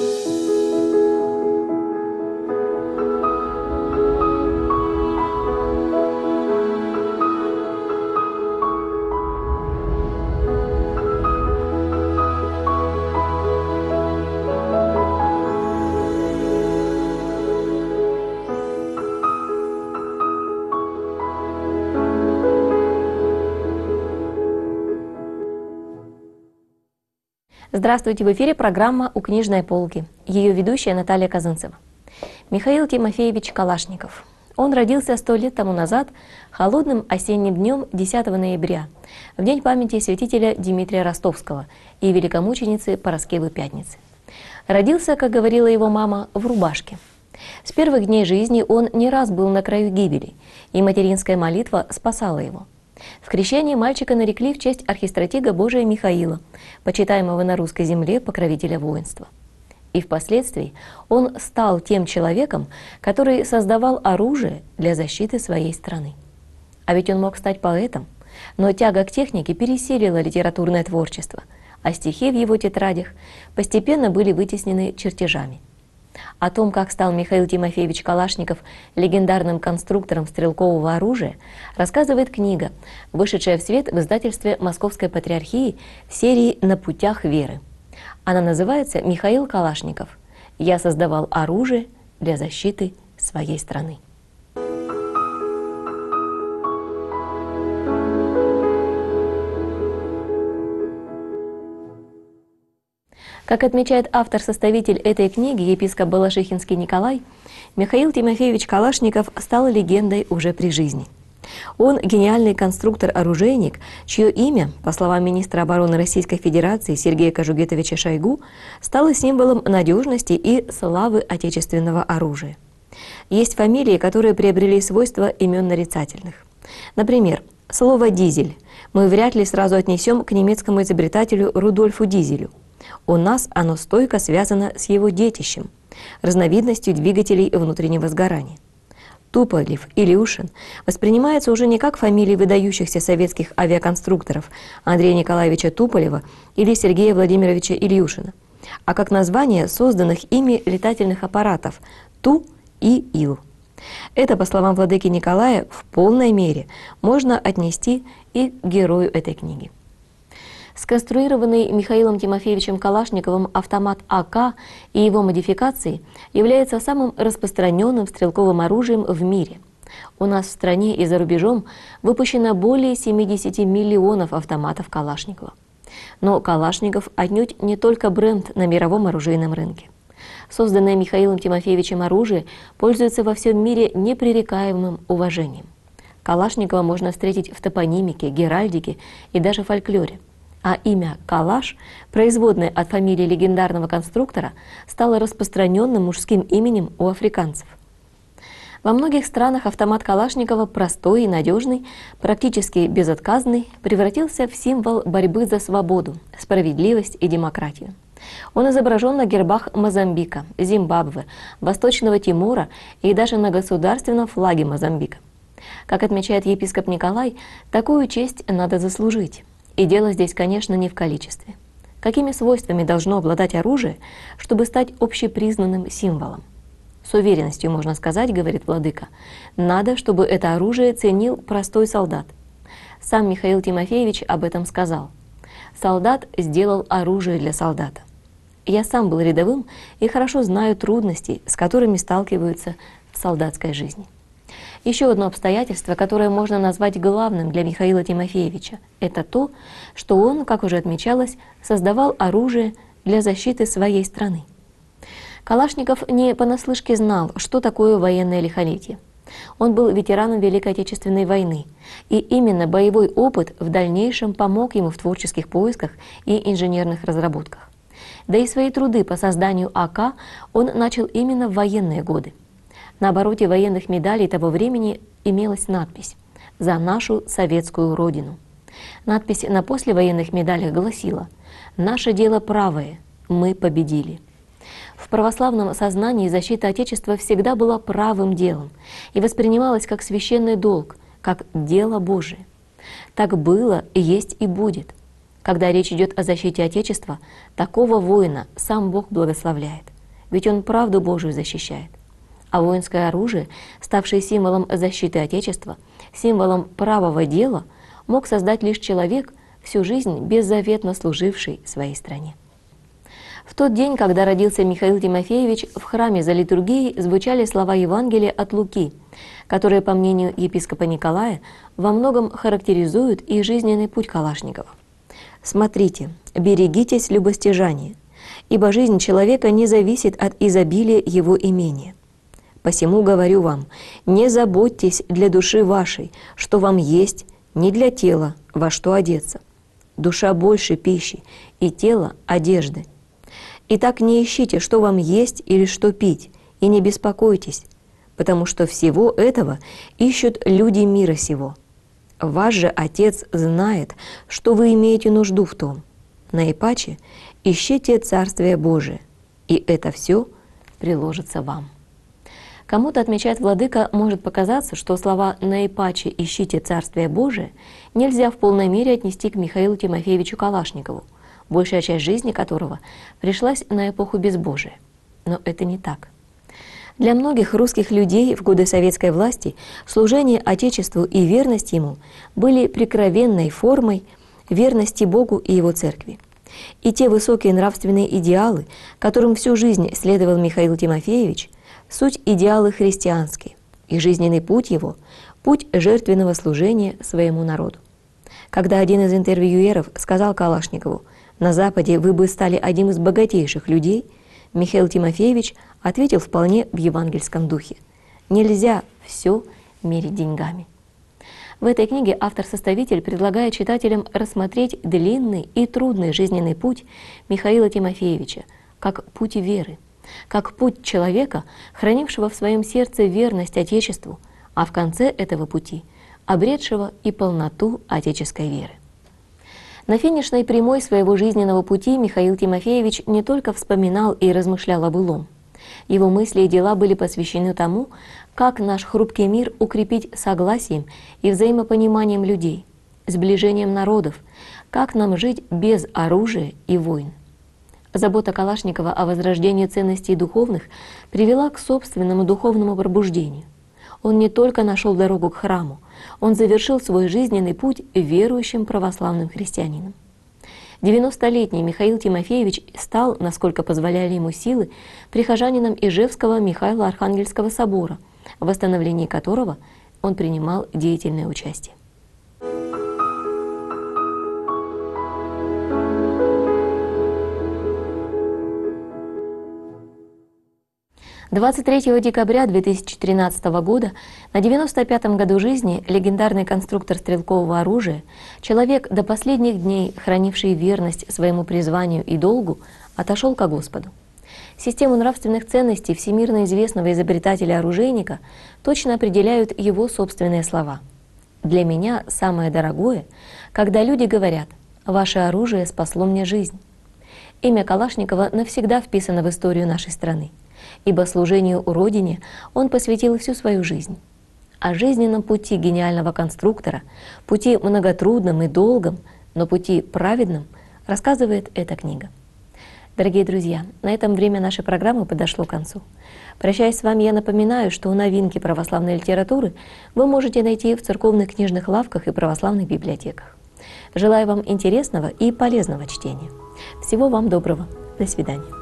Здравствуйте, в эфире программа «У книжной полки». Ее ведущая Наталья Казанцева. Михаил Тимофеевич Калашников. Он родился 100 лет тому назад, холодным осенним днем 10 ноября, в день памяти святителя Дмитрия Ростовского и великомученицы Параскевы Пятницы. Родился, как говорила его мама, в рубашке. С первых дней жизни он не раз был на краю гибели, и материнская молитва спасала его. В крещении мальчика нарекли в честь архистратига Божия Михаила, почитаемого на русской земле покровителя воинства. И впоследствии он стал тем человеком, который создавал оружие для защиты своей страны. А ведь он мог стать поэтом, но тяга к технике пересилила литературное творчество, а стихи в его тетрадях постепенно были вытеснены чертежами. О том, как стал Михаил Тимофеевич Калашников легендарным конструктором стрелкового оружия, рассказывает книга, вышедшая в свет в издательстве Московской Патриархии в серии «На путях веры». Она называется «Михаил Калашников. Я создавал оружие для защиты своей страны». Как отмечает автор-составитель этой книги, епископ Балашихинский Николай, Михаил Тимофеевич Калашников стал легендой уже при жизни. Он гениальный конструктор-оружейник, чье имя, по словам министра обороны Российской Федерации Сергея Кожугетовича Шойгу, стало символом надежности и славы отечественного оружия. Есть фамилии, которые приобрели свойства имен нарицательных. Например, слово «дизель» мы вряд ли сразу отнесем к немецкому изобретателю Рудольфу Дизелю. У нас оно стойко связано с его детищем, разновидностью двигателей внутреннего сгорания. Туполев, Илюшин воспринимается уже не как фамилии выдающихся советских авиаконструкторов Андрея Николаевича Туполева или Сергея Владимировича Ильюшина, а как название созданных ими летательных аппаратов Ту и Ил. Это, по словам владыки Николая, в полной мере можно отнести и к герою этой книги. Сконструированный Михаилом Тимофеевичем Калашниковым автомат АК и его модификации является самым распространенным стрелковым оружием в мире. У нас в стране и за рубежом выпущено более 70 миллионов автоматов Калашникова. Но Калашников отнюдь не только бренд на мировом оружейном рынке. Созданное Михаилом Тимофеевичем оружие пользуется во всем мире непререкаемым уважением. Калашникова можно встретить в топонимике, геральдике и даже фольклоре. А имя Калаш, производное от фамилии легендарного конструктора, стало распространенным мужским именем у африканцев. Во многих странах автомат Калашникова, простой и надежный, практически безотказный, превратился в символ борьбы за свободу, справедливость и демократию. Он изображен на гербах Мозамбика, Зимбабве, Восточного Тимора и даже на государственном флаге Мозамбика. Как отмечает епископ Николай, такую честь надо заслужить. И дело здесь, конечно, не в количестве. Какими свойствами должно обладать оружие, чтобы стать общепризнанным символом? С уверенностью можно сказать, говорит владыка, надо, чтобы это оружие ценил простой солдат. Сам Михаил Тимофеевич об этом сказал. Солдат сделал оружие для солдата. Я сам был рядовым и хорошо знаю трудности, с которыми сталкиваются в солдатской жизни. Еще одно обстоятельство, которое можно назвать главным для Михаила Тимофеевича, это то, что он, как уже отмечалось, создавал оружие для защиты своей страны. Калашников не понаслышке знал, что такое военное лихолетие. Он был ветераном Великой Отечественной войны, и именно боевой опыт в дальнейшем помог ему в творческих поисках и инженерных разработках. Да и свои труды по созданию АК он начал именно в военные годы. На обороте военных медалей того времени имелась надпись «За нашу советскую Родину». Надпись на послевоенных медалях гласила «Наше дело правое, мы победили». В православном сознании защита Отечества всегда была правым делом и воспринималась как священный долг, как дело Божие. Так было, есть и будет. Когда речь идет о защите Отечества, такого воина сам Бог благословляет, ведь он правду Божию защищает. А воинское оружие, ставшее символом защиты Отечества, символом правого дела, мог создать лишь человек, всю жизнь беззаветно служивший своей стране. В тот день, когда родился Михаил Тимофеевич, в храме за литургией звучали слова Евангелия от Луки, которые, по мнению епископа Николая, во многом характеризуют и жизненный путь Калашникова. «Смотрите, берегитесь любостяжания, ибо жизнь человека не зависит от изобилия его имения. Посему говорю вам, не заботьтесь для души вашей, что вам есть, не для тела, во что одеться. Душа больше пищи, и тело – одежды. Итак, не ищите, что вам есть или что пить, и не беспокойтесь, потому что всего этого ищут люди мира сего. Ваш же Отец знает, что вы имеете нужду в том. Наипаче ищите Царствие Божие, и это все приложится вам». Кому-то, отмечает владыка, может показаться, что слова «наипаче ищите Царствие Божие» нельзя в полной мере отнести к Михаилу Тимофеевичу Калашникову, большая часть жизни которого пришлась на эпоху безбожия. Но это не так. Для многих русских людей в годы советской власти служение Отечеству и верность ему были прикровенной формой верности Богу и Его Церкви. И те высокие нравственные идеалы, которым всю жизнь следовал Михаил Тимофеевич, суть идеалы христианские, и жизненный путь его – путь жертвенного служения своему народу. Когда один из интервьюеров сказал Калашникову: «На Западе вы бы стали одним из богатейших людей», Михаил Тимофеевич ответил вполне в евангельском духе: «Нельзя все мерить деньгами». В этой книге автор-составитель предлагает читателям рассмотреть длинный и трудный жизненный путь Михаила Тимофеевича как путь веры, как путь человека, хранившего в своем сердце верность Отечеству, а в конце этого пути обретшего и полноту отеческой веры. На финишной прямой своего жизненного пути Михаил Тимофеевич не только вспоминал и размышлял о былом. Его мысли и дела были посвящены тому, как наш хрупкий мир укрепить согласием и взаимопониманием людей, сближением народов, как нам жить без оружия и войн. Забота Калашникова о возрождении ценностей духовных привела к собственному духовному пробуждению. Он не только нашел дорогу к храму, он завершил свой жизненный путь верующим православным христианином. 90-летний Михаил Тимофеевич стал, насколько позволяли ему силы, прихожанином Ижевского Михаило-Архангельского собора, в восстановлении которого он принимал деятельное участие. 23 декабря 2013 года, на 95-м году жизни, легендарный конструктор стрелкового оружия, человек, до последних дней хранивший верность своему призванию и долгу, отошел ко Господу. Систему нравственных ценностей всемирно известного изобретателя-оружейника точно определяют его собственные слова. «Для меня самое дорогое, когда люди говорят: ваше оружие спасло мне жизнь». Имя Калашникова навсегда вписано в историю нашей страны, ибо служению Родине он посвятил всю свою жизнь. О жизненном пути гениального конструктора, пути многотрудном и долгом, но пути праведном, рассказывает эта книга. Дорогие друзья, на этом время нашей программы подошло к концу. Прощаясь с вами, я напоминаю, что новинки православной литературы вы можете найти в церковных книжных лавках и православных библиотеках. Желаю вам интересного и полезного чтения. Всего вам доброго. До свидания.